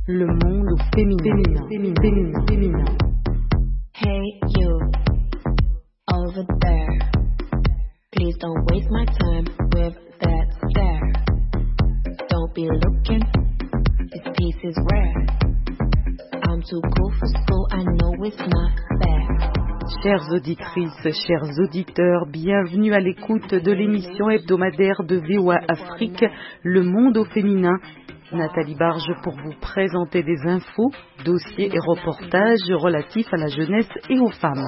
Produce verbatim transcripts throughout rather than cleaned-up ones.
Le monde au féminin. féminin, féminin, féminin. Hey you, over there. Please don't waste my time with that stare. Don't be looking, this piece is rare. I'm too cool for school, I know it's not fair. Chères auditrices, chers auditeurs, bienvenue à l'écoute de l'émission hebdomadaire de V O A Afrique, Le monde au féminin. Nathalie Barge pour vous présenter des infos, dossiers et reportages relatifs à la jeunesse et aux femmes.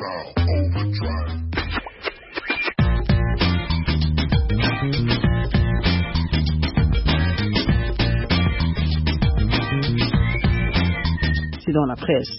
C'est dans la presse.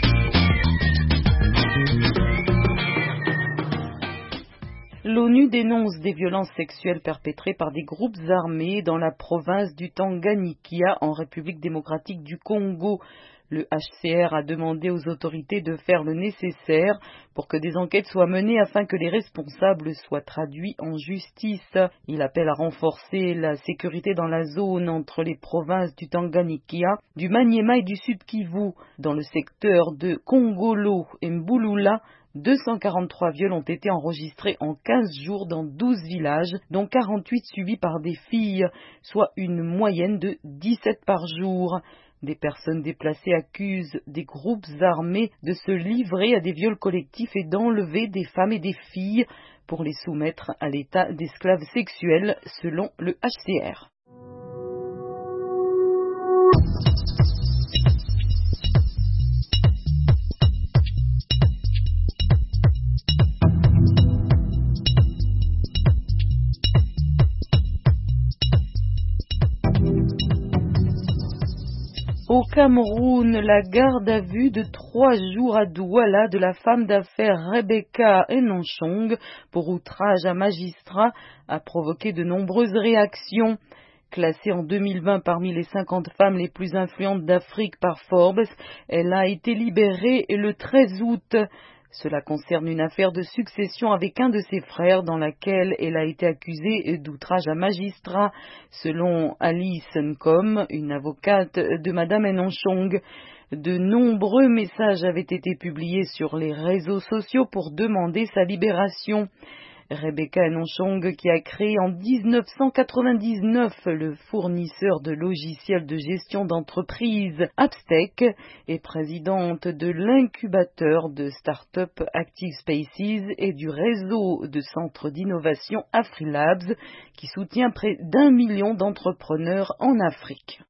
L'ONU dénonce des violences sexuelles perpétrées par des groupes armés dans la province du Tanganyika en République démocratique du Congo. Le H C R a demandé aux autorités de faire le nécessaire pour que des enquêtes soient menées afin que les responsables soient traduits en justice. Il appelle à renforcer la sécurité dans la zone entre les provinces du Tanganyika, du Maniema et du Sud Kivu. Dans le secteur de Kongolo et Mbulula, deux cent quarante-trois viols ont été enregistrés en quinze jours dans douze villages, dont quarante-huit suivis par des filles, soit une moyenne de dix-sept par jour. Des personnes déplacées accusent des groupes armés de se livrer à des viols collectifs et d'enlever des femmes et des filles pour les soumettre à l'état d'esclaves sexuels, selon le H C R. Au Cameroun, la garde à vue de trois jours à Douala de la femme d'affaires Rebecca Enonchong pour outrage à magistrat a provoqué de nombreuses réactions. Classée en deux mille vingt parmi les cinquante femmes les plus influentes d'Afrique par Forbes, elle a été libérée le treize août. Cela concerne une affaire de succession avec un de ses frères dans laquelle elle a été accusée d'outrage à magistrat, selon Alice Nkom, une avocate de Madame Enonchong. De nombreux messages avaient été publiés sur les réseaux sociaux pour demander sa libération. Rebecca Enonchong, qui a créé en dix-neuf cent quatre-vingt-dix-neuf le fournisseur de logiciels de gestion d'entreprise Appstec, est présidente de l'incubateur de start-up Active Spaces et du réseau de centres d'innovation AfriLabs, qui soutient près d'un million d'entrepreneurs en Afrique.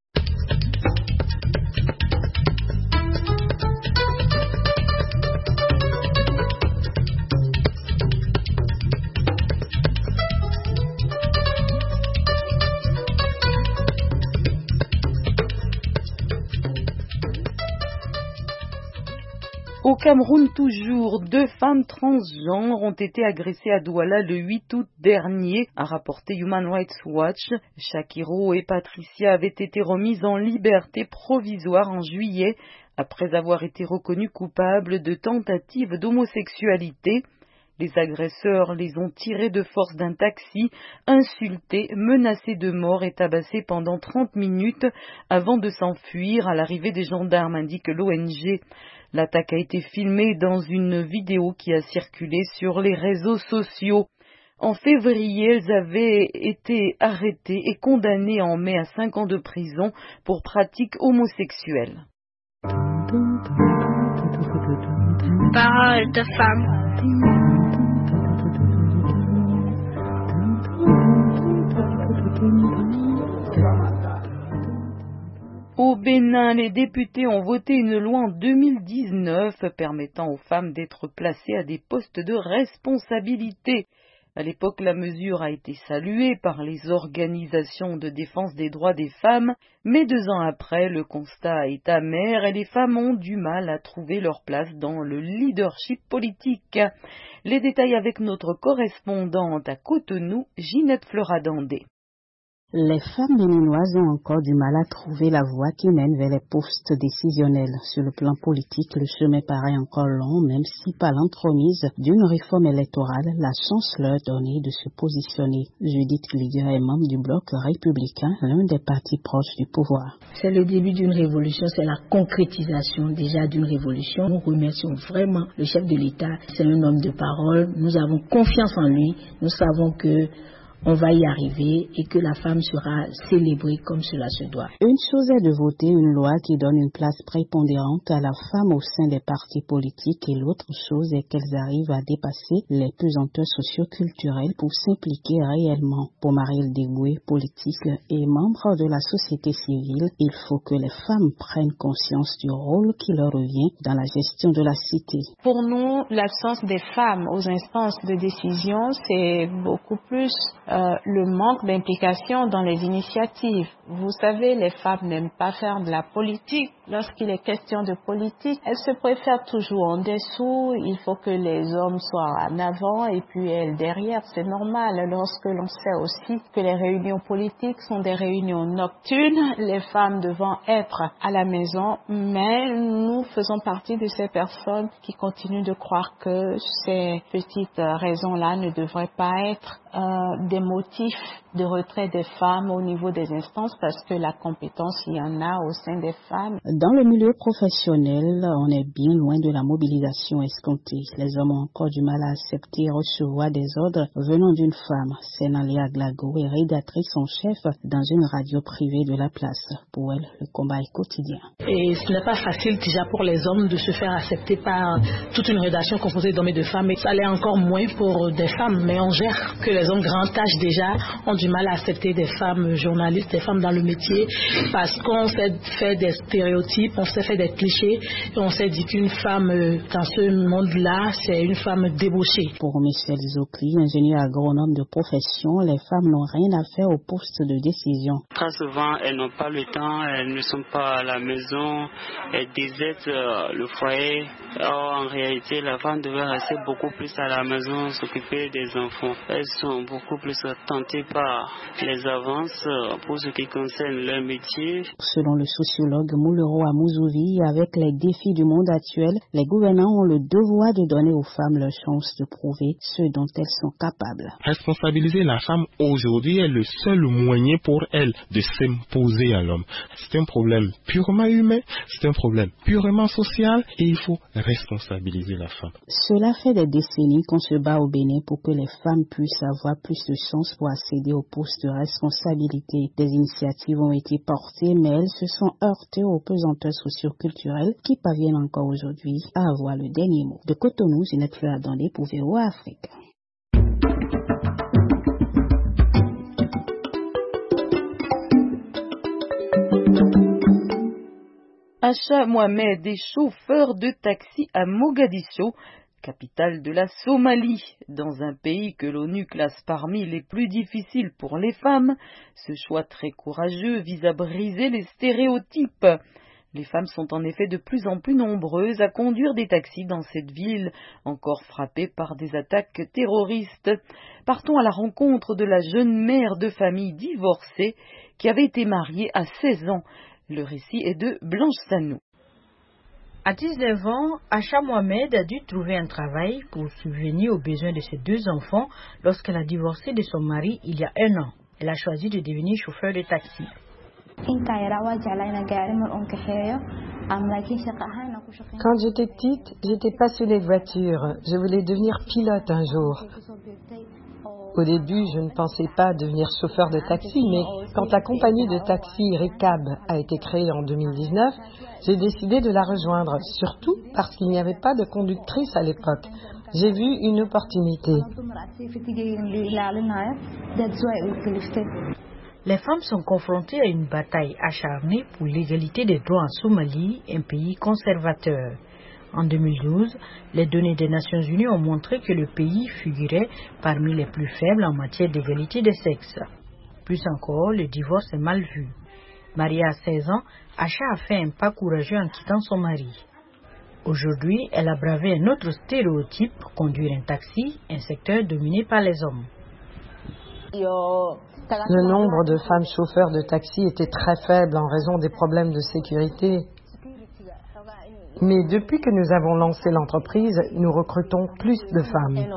Au Cameroun toujours, deux femmes transgenres ont été agressées à Douala le huit août dernier, a rapporté Human Rights Watch. Shakiro et Patricia avaient été remises en liberté provisoire en juillet après avoir été reconnues coupables de tentatives d'homosexualité. Les agresseurs les ont tirées de force d'un taxi, insultées, menacées de mort et tabassées pendant trente minutes avant de s'enfuir à l'arrivée des gendarmes, indique l'O N G. L'attaque a été filmée dans une vidéo qui a circulé sur les réseaux sociaux. En février, elles avaient été arrêtées et condamnées en mai à cinq ans de prison pour pratiques homosexuelles. Parole de femme. Au Bénin, les députés ont voté une loi en deux mille dix-neuf permettant aux femmes d'être placées à des postes de responsabilité. À l'époque, la mesure a été saluée par les organisations de défense des droits des femmes, mais deux ans après, le constat est amer et les femmes ont du mal à trouver leur place dans le leadership politique. Les détails avec notre correspondante à Cotonou, Ginette Fleuradandé. Les femmes béninoises ont encore du mal à trouver la voie qui mène vers les postes décisionnels. Sur le plan politique, le chemin paraît encore long, même si par l'entremise d'une réforme électorale, la chance leur est donnée de se positionner. Judith Glider est membre du Bloc républicain, l'un des partis proches du pouvoir. C'est le début d'une révolution, c'est la concrétisation déjà d'une révolution. Nous remercions vraiment le chef de l'État. C'est un homme de parole, nous avons confiance en lui, nous savons que on va y arriver et que la femme sera célébrée comme cela se doit. Une chose est de voter une loi qui donne une place prépondérante à la femme au sein des partis politiques et l'autre chose est qu'elles arrivent à dépasser les pesanteurs socioculturelles pour s'impliquer réellement. Pour Marielle Degoué, politique et membre de la société civile, il faut que les femmes prennent conscience du rôle qui leur revient dans la gestion de la cité. Pour nous, l'absence des femmes aux instances de décision, c'est beaucoup plus Euh, le manque d'implication dans les initiatives. Vous savez, les femmes n'aiment pas faire de la politique. Lorsqu'il est question de politique, elles se préfèrent toujours en dessous. Il faut que les hommes soient en avant et puis elles derrière. C'est normal lorsque l'on sait aussi que les réunions politiques sont des réunions nocturnes, les femmes devant être à la maison. Mais nous faisons partie de ces personnes qui continuent de croire que ces petites raisons-là ne devraient pas être euh, des motifs de retrait des femmes au niveau des instances parce que la compétence, il y en a au sein des femmes. Dans le milieu professionnel, on est bien loin de la mobilisation escomptée. Les hommes ont encore du mal à accepter et recevoir des ordres venant d'une femme. Sénalia Glago est rédactrice en chef dans une radio privée de la place. Pour elle, le combat est quotidien. Et ce n'est pas facile déjà pour les hommes de se faire accepter par toute une rédaction composée d'hommes et de femmes. Et ça l'est encore moins pour des femmes, mais on gère que les hommes grand âge déjà ont du mal à accepter des femmes journalistes, des femmes dans le métier, parce qu'on s'est fait des stéréotypes, on s'est fait des clichés, et on s'est dit qu'une femme dans ce monde-là, c'est une femme débauchée. Pour Michel Zokli, ingénieur agronome de profession, les femmes n'ont rien à faire au poste de décision. Très souvent, elles n'ont pas le temps, elles ne sont pas à la maison, elles désertent le foyer. Or, en réalité, la femme devait rester beaucoup plus à la maison, s'occuper des enfants. Elles sont beaucoup plus tentées par les avances pour ce qui concerne leur métier. Selon le sociologue Moulero Amouzoui, avec les défis du monde actuel, les gouvernants ont le devoir de donner aux femmes leur chance de prouver ce dont elles sont capables. Responsabiliser la femme aujourd'hui est le seul moyen pour elle de s'imposer à l'homme. C'est un problème purement humain, c'est un problème purement social et il faut responsabiliser la femme. Cela fait des décennies qu'on se bat au Bénin pour que les femmes puissent avoir plus de chance pour accéder aux postes de responsabilité. Des initiatives ont été portées, mais elles se sont heurtées aux pesanteurs socioculturelles qui parviennent encore aujourd'hui à avoir le dernier mot. De Cotonou, Ginette Fleur Dandé pour V O A Afrique. Acha Mohamed est chauffeur de taxi à Mogadiscio, capitale de la Somalie. Dans un pays que l'ONU classe parmi les plus difficiles pour les femmes, ce choix très courageux vise à briser les stéréotypes. Les femmes sont en effet de plus en plus nombreuses à conduire des taxis dans cette ville, encore frappée par des attaques terroristes. Partons à la rencontre de la jeune mère de famille divorcée qui avait été mariée à seize ans. Le récit est de Blanche Sanou. À dix-neuf ans, Acha Mohamed a dû trouver un travail pour subvenir aux besoins de ses deux enfants lorsqu'elle a divorcé de son mari il y a un an. Elle a choisi de devenir chauffeur de taxi. Quand j'étais petite, j'étais passionnée de voitures. Je voulais devenir pilote un jour. Au début, je ne pensais pas devenir chauffeur de taxi, mais quand la compagnie de taxi Recab a été créée en deux mille dix-neuf, j'ai décidé de la rejoindre, surtout parce qu'il n'y avait pas de conductrice à l'époque. J'ai vu une opportunité. Les femmes sont confrontées à une bataille acharnée pour l'égalité des droits en Somalie, un pays conservateur. En deux mille douze, les données des Nations Unies ont montré que le pays figurait parmi les plus faibles en matière d'égalité des sexes. Plus encore, le divorce est mal vu. Mariée à seize ans, Acha a fait un pas courageux en quittant son mari. Aujourd'hui, elle a bravé un autre stéréotype, conduire un taxi, un secteur dominé par les hommes. Le nombre de femmes chauffeurs de taxi était très faible en raison des problèmes de sécurité. Mais depuis que nous avons lancé l'entreprise, nous recrutons plus de femmes.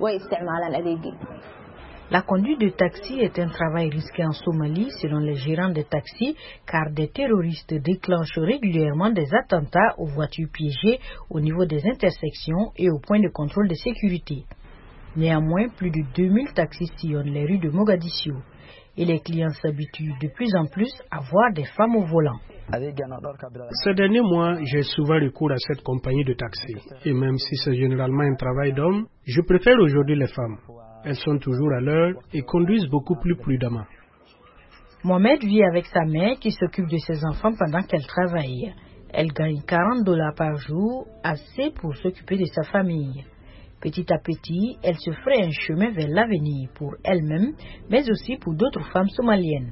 La conduite de taxi est un travail risqué en Somalie, selon les gérants de taxis, car des terroristes déclenchent régulièrement des attentats aux voitures piégées au niveau des intersections et aux points de contrôle de sécurité. Néanmoins, plus de deux mille taxis sillonnent les rues de Mogadiscio et les clients s'habituent de plus en plus à voir des femmes au volant. Ces derniers mois, j'ai souvent recours à cette compagnie de taxi. Et même si c'est généralement un travail d'homme, je préfère aujourd'hui les femmes. Elles sont toujours à l'heure et conduisent beaucoup plus prudemment. Mohamed vit avec sa mère qui s'occupe de ses enfants pendant qu'elle travaille. Elle gagne quarante dollars par jour, assez pour s'occuper de sa famille. Petit à petit, elle se ferait un chemin vers l'avenir pour elle-même, mais aussi pour d'autres femmes somaliennes.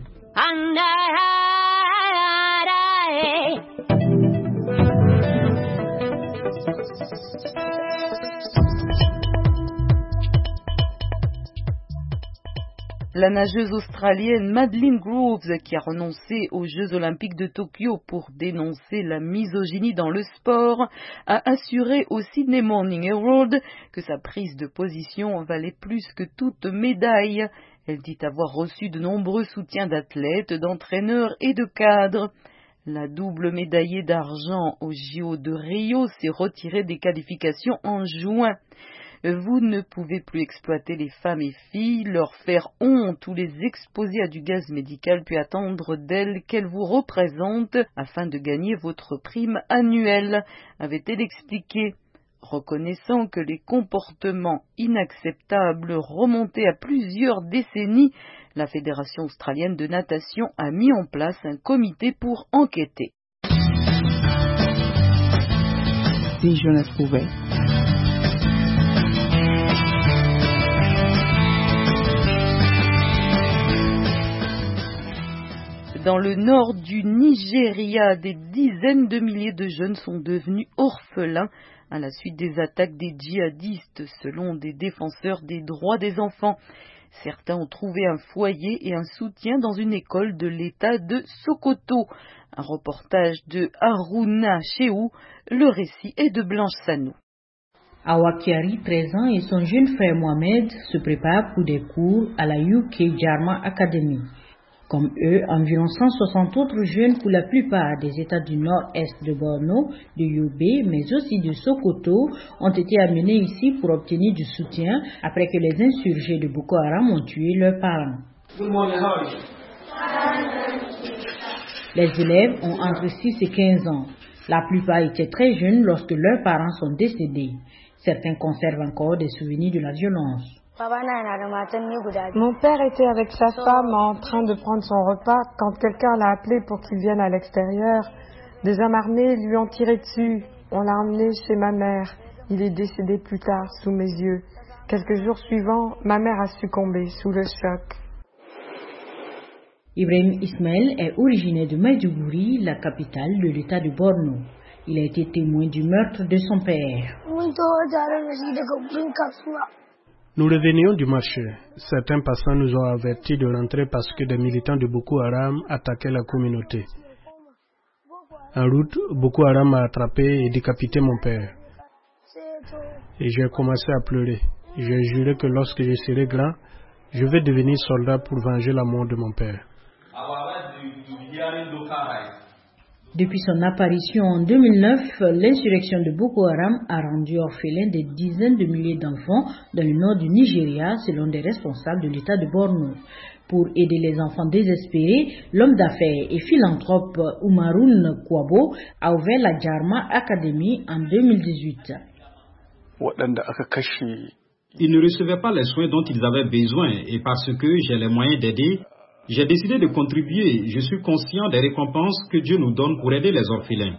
La nageuse australienne Madeleine Groves, qui a renoncé aux Jeux Olympiques de Tokyo pour dénoncer la misogynie dans le sport, a assuré au Sydney Morning Herald que sa prise de position valait plus que toute médaille. Elle dit avoir reçu de nombreux soutiens d'athlètes, d'entraîneurs et de cadres. La double médaillée d'argent aux J O de Rio s'est retirée des qualifications en juin. Vous ne pouvez plus exploiter les femmes et filles, leur faire honte ou les exposer à du gaz médical puis attendre d'elles qu'elles vous représentent afin de gagner votre prime annuelle, avait-elle expliqué. Reconnaissant que les comportements inacceptables remontaient à plusieurs décennies, la Fédération australienne de natation a mis en place un comité pour enquêter. Si je ne pouvais. Dans le nord du Nigeria, des dizaines de milliers de jeunes sont devenus orphelins à la suite des attaques des djihadistes, selon des défenseurs des droits des enfants. Certains ont trouvé un foyer et un soutien dans une école de l'État de Sokoto. Un reportage de Haruna Shehu, le récit est de Blanche Sanou. Awakiari, treize ans, et son jeune frère Mohamed se préparent pour des cours à la U K Jarma Academy. Comme eux, environ cent soixante autres jeunes, pour la plupart des États du nord-est de Borno, de Yobe, mais aussi de Sokoto, ont été amenés ici pour obtenir du soutien après que les insurgés de Boko Haram ont tué leurs parents. Les élèves ont entre six et quinze ans. La plupart étaient très jeunes lorsque leurs parents sont décédés. Certains conservent encore des souvenirs de la violence. Mon père était avec sa femme en train de prendre son repas quand quelqu'un l'a appelé pour qu'il vienne à l'extérieur. Des hommes armés lui ont tiré dessus. On l'a emmené chez ma mère. Il est décédé plus tard sous mes yeux. Quelques jours suivants, ma mère a succombé sous le choc. Ibrahim Ismail est originaire de Maiduguri, la capitale de l'État de Borno. Il a été témoin du meurtre de son père. Nous revenions du marché. Certains passants nous ont avertis de rentrer parce que des militants de Boko Haram attaquaient la communauté. En route, Boko Haram a attrapé et décapité mon père. Et j'ai commencé à pleurer. J'ai juré que lorsque je serai grand, je vais devenir soldat pour venger la mort de mon père. Depuis son apparition en deux mille neuf, l'insurrection de Boko Haram a rendu orphelins des dizaines de milliers d'enfants dans le nord du Nigeria, selon des responsables de l'État de Borno. Pour aider les enfants désespérés, l'homme d'affaires et philanthrope Umaroun Kwabo a ouvert la Jarma Academy en deux mille dix-huit. Ils ne recevaient pas les soins dont ils avaient besoin et parce que j'ai les moyens d'aider, j'ai décidé de contribuer. Je suis conscient des récompenses que Dieu nous donne pour aider les orphelins.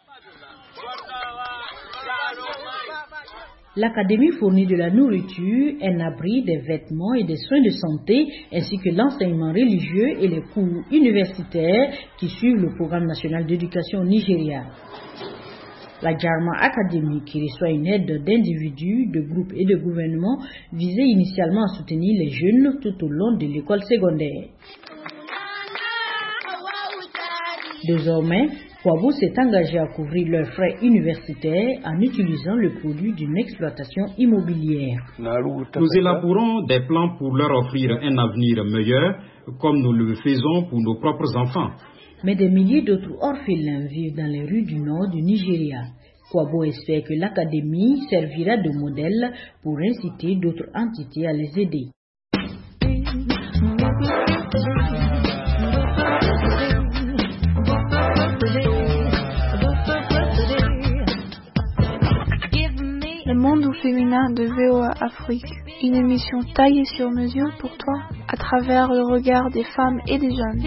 L'académie fournit de la nourriture, un abri, des vêtements et des soins de santé, ainsi que l'enseignement religieux et les cours universitaires qui suivent le programme national d'éducation au Nigeria. La Dharma Academy, qui reçoit une aide d'individus, de groupes et de gouvernements, visait initialement à soutenir les jeunes tout au long de l'école secondaire. Désormais, Kwabo s'est engagé à couvrir leurs frais universitaires en utilisant le produit d'une exploitation immobilière. Nous élaborons des plans pour leur offrir un avenir meilleur, comme nous le faisons pour nos propres enfants. Mais des milliers d'autres orphelins vivent dans les rues du nord du Nigeria. Kwabo espère que l'académie servira de modèle pour inciter d'autres entités à les aider. Le monde au féminin de V O A Afrique, une émission taillée sur mesure pour toi, à travers le regard des femmes et des jeunes.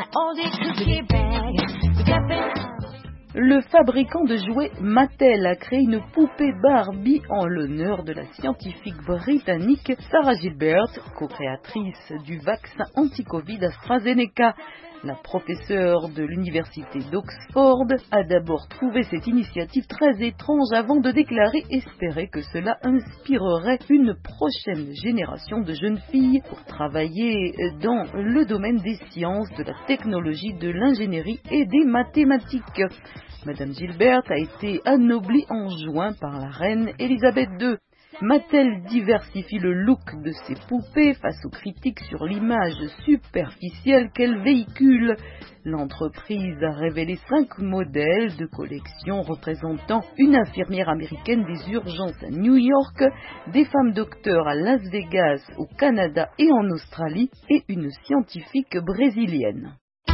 Le fabricant de jouets Mattel a créé une poupée Barbie en l'honneur de la scientifique britannique Sarah Gilbert, co-créatrice du vaccin anti-Covid AstraZeneca. La professeure de l'université d'Oxford a d'abord trouvé cette initiative très étrange avant de déclarer espérer que cela inspirerait une prochaine génération de jeunes filles pour travailler dans le domaine des sciences, de la technologie, de l'ingénierie et des mathématiques. Madame Gilbert a été anoblie en juin par la reine Elisabeth deux. Mattel diversifie le look de ses poupées face aux critiques sur l'image superficielle qu'elle véhicule. L'entreprise a révélé cinq modèles de collection représentant une infirmière américaine des urgences à New York, des femmes docteurs à Las Vegas, au Canada et en Australie, et une scientifique brésilienne.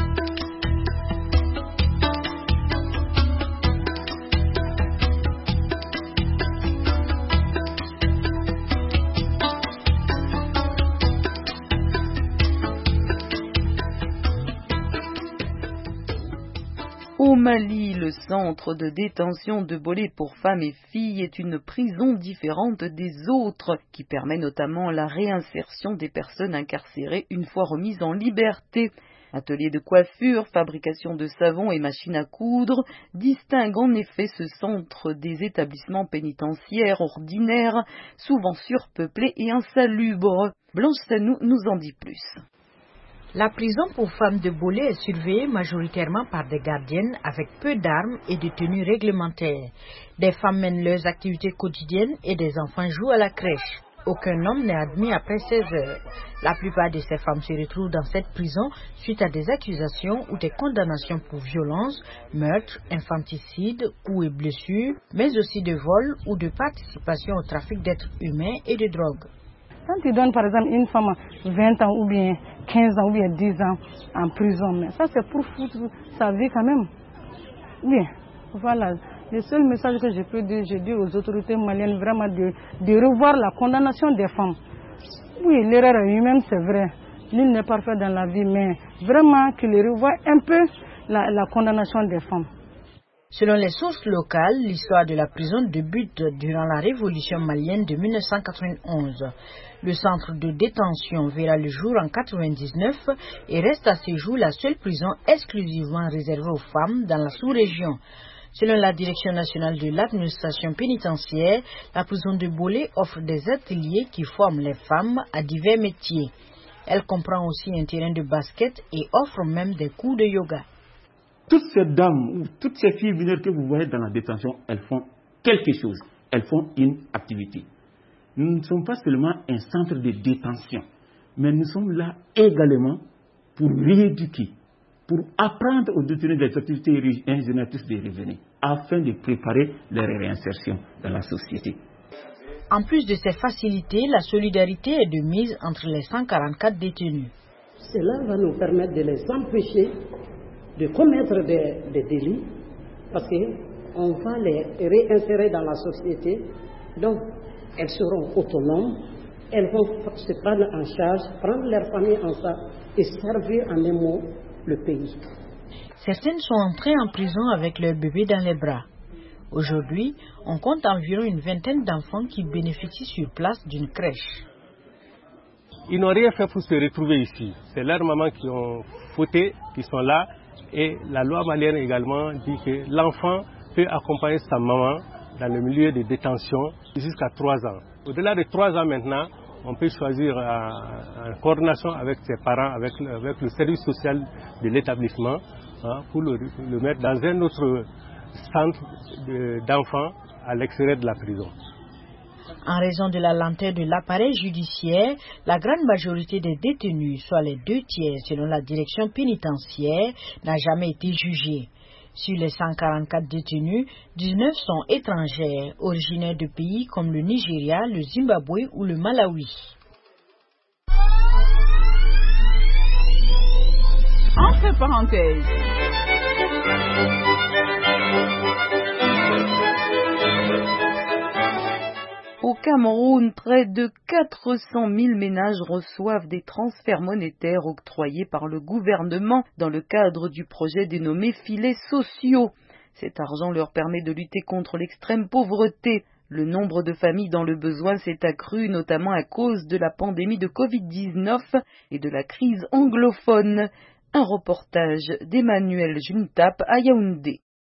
Au Mali, le centre de détention de Bolé pour femmes et filles est une prison différente des autres, qui permet notamment la réinsertion des personnes incarcérées une fois remises en liberté. Ateliers de coiffure, fabrication de savon et machines à coudre distinguent en effet ce centre des établissements pénitentiaires ordinaires, souvent surpeuplés et insalubres. Blanche Sanou nous en dit plus. La prison pour femmes de Bolé est surveillée majoritairement par des gardiennes avec peu d'armes et de tenues réglementaires. Des femmes mènent leurs activités quotidiennes et des enfants jouent à la crèche. Aucun homme n'est admis après seize heures. La plupart de ces femmes se retrouvent dans cette prison suite à des accusations ou des condamnations pour violence, meurtre, infanticide, coups et blessures, mais aussi de vol ou de participation au trafic d'êtres humains et de drogue. Quand tu donnes par exemple une femme vingt ans ou bien quinze ans ou bien dix ans en prison, mais ça c'est pour foutre sa vie quand même. Bien, voilà. Le seul message que je peux dire, je dis aux autorités maliennes vraiment de, de revoir la condamnation des femmes. Oui, l'erreur est humaine, c'est vrai. Nul n'est parfait dans la vie, mais vraiment qu'ils revoient un peu la, la condamnation des femmes. Selon les sources locales, l'histoire de la prison débute durant la révolution malienne de mille neuf cent quatre-vingt-onze. Le centre de détention verra le jour en quatre-vingt-dix-neuf et reste à ce jour la seule prison exclusivement réservée aux femmes dans la sous-région. Selon la Direction nationale de l'administration pénitentiaire, la prison de Bolé offre des ateliers qui forment les femmes à divers métiers. Elle comprend aussi un terrain de basket et offre même des cours de yoga. Toutes ces dames, ou toutes ces filles mineures que vous voyez dans la détention, elles font quelque chose, elles font une activité. Nous ne sommes pas seulement un centre de détention, mais nous sommes là également pour rééduquer, pour apprendre aux détenus des activités génératrices de revenus, afin de préparer leur réinsertion dans la société. En plus de ces facilités, la solidarité est de mise entre les cent quarante-quatre détenus. Cela va nous permettre de les empêcher de commettre des, des délits, parce qu'on va les réinsérer dans la société. Donc, elles seront autonomes, elles vont se prendre en charge, prendre leur famille en charge et servir en un mot le pays. Certaines sont entrées en prison avec leur bébé dans les bras. Aujourd'hui, on compte environ une vingtaine d'enfants qui bénéficient sur place d'une crèche. Ils n'ont rien fait pour se retrouver ici. C'est leurs mamans qui ont fauté, qui sont là. Et la loi malienne également dit que l'enfant peut accompagner sa maman dans le milieu de détention jusqu'à trois ans. Au-delà de trois ans maintenant, on peut choisir euh, en coordination avec ses parents, avec, avec le service social de l'établissement, hein, pour le, le mettre dans un autre centre de, d'enfants à l'extérieur de la prison. En raison de la lenteur de l'appareil judiciaire, la grande majorité des détenus, soit les deux tiers selon la direction pénitentiaire, n'a jamais été jugée. Sur les cent quarante-quatre détenus, dix-neuf sont étrangers, originaires de pays comme le Nigeria, le Zimbabwe ou le Malawi. Entre parenthèses. Au Cameroun, près de quatre cent mille ménages reçoivent des transferts monétaires octroyés par le gouvernement dans le cadre du projet dénommé filets sociaux. Cet argent leur permet de lutter contre l'extrême pauvreté. Le nombre de familles dans le besoin s'est accru notamment à cause de la pandémie de covid dix-neuf et de la crise anglophone. Un reportage d'Emmanuel Juntap à Yaoundé.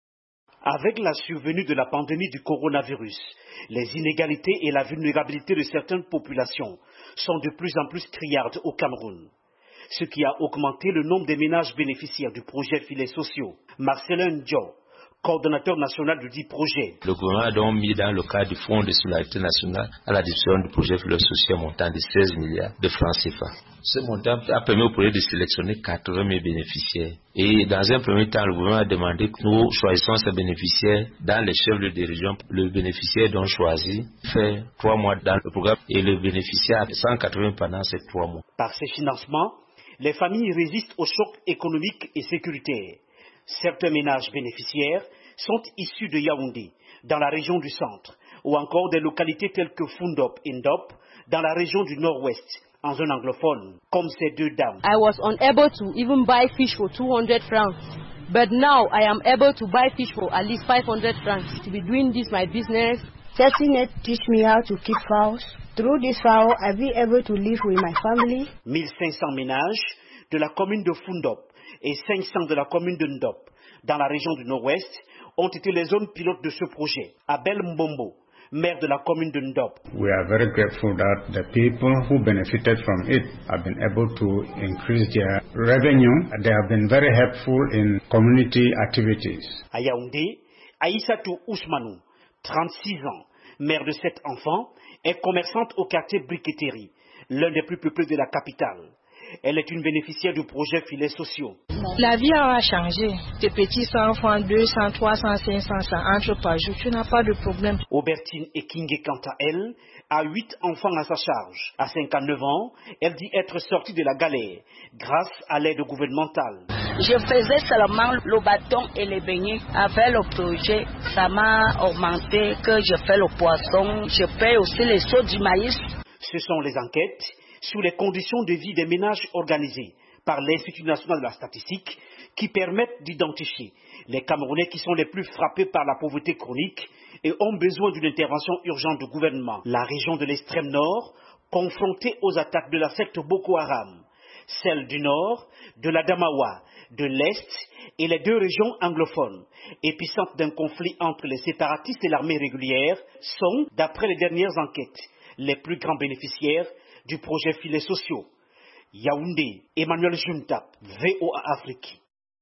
Avec la survenue de la pandémie du coronavirus, les inégalités et la vulnérabilité de certaines populations sont de plus en plus criardes au Cameroun, ce qui a augmenté le nombre des ménages bénéficiaires du projet filets sociaux. Marcelin Dio, coordonnateur national du dit projet. Le gouvernement a donc mis dans le cadre du Fonds de solidarité nationale à la disposition du projet filets sociaux montant de seize milliards de francs C F A. Ce montant a permis au projet de sélectionner quatre-vingt mille bénéficiaires. Et dans un premier temps, le gouvernement a demandé que nous choisissions ces bénéficiaires dans les chefs de région. Le bénéficiaire dont choisi fait trois mois dans le programme et le bénéficiaire a cent quatre-vingts pendant ces trois mois. Par ces financements, les familles résistent aux chocs économiques et sécuritaires. Certains ménages bénéficiaires sont issus de Yaoundé, dans la région du centre, ou encore des localités telles que Fundop et Ndop, dans la région du nord-ouest, en zone anglophone, comme ces deux dames. I was unable to even buy fish for two hundred francs, but now I am able to buy fish for at least five hundred francs. To be doing this my business. Cecinet teach me how to keep fowls. Through this fowl, I've been able to live with my family. mille cinq cents ménages de la commune de Fundop et cinq cents de la commune de Ndop, dans la région du nord-ouest, ont été les zones pilotes de ce projet. Abel Mbombo, maire de la commune de Ndop. We are very grateful that the people who benefited from it have been able to increase their revenue. They have been very helpful in community activities. À Yaoundé, Aïssatou Ousmanou, trente-six ans, mère de sept enfants, est commerçante au quartier Briqueterie, l'un des plus peuplés de la capitale. Elle est une bénéficiaire du projet filets sociaux. La vie a changé. Tes petits cent francs, deux cents, trois cents, cinq cents, ça entre par jour. Tu n'as pas de problème. Aubertine Ekingé, quant à elle, a huit enfants à sa charge. À cinquante-neuf ans, elle dit être sortie de la galère grâce à l'aide gouvernementale. Je faisais seulement le bâton et les beignets. Avec le projet, ça m'a augmenté que je fais le poisson. Je paye aussi les sauts du maïs. Ce sont les enquêtes sur les conditions de vie des ménages organisés par l'Institut national de la statistique qui permettent d'identifier les Camerounais qui sont les plus frappés par la pauvreté chronique et ont besoin d'une intervention urgente du gouvernement. La région de l'extrême nord, confrontée aux attaques de la secte Boko Haram, celle du nord, de l'Adamawa, de l'est et les deux régions anglophones, épicentres d'un conflit entre les séparatistes et l'armée régulière, sont, d'après les dernières enquêtes, les plus grands bénéficiaires du projet filets sociaux. Yaoundé, Emmanuel Juntap, V O A Afrique.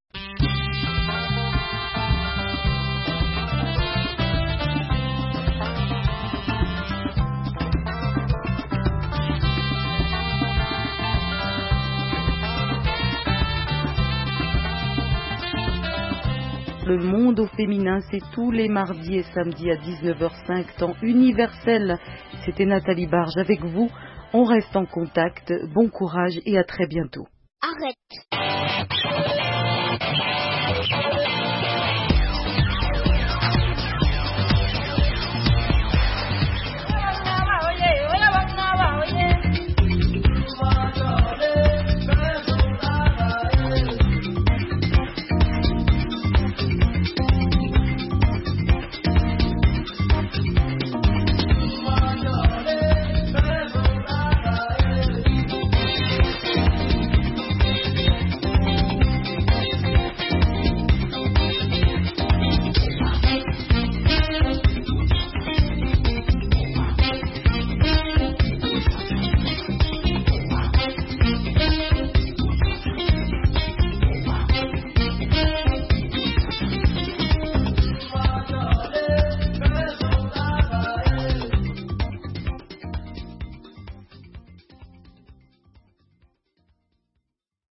Le monde au féminin, c'est tous les mardis et samedis à dix-neuf heures cinq, temps universel. C'était Nathalie Barge avec vous. On reste en contact. Bon courage et à très bientôt. Arrête.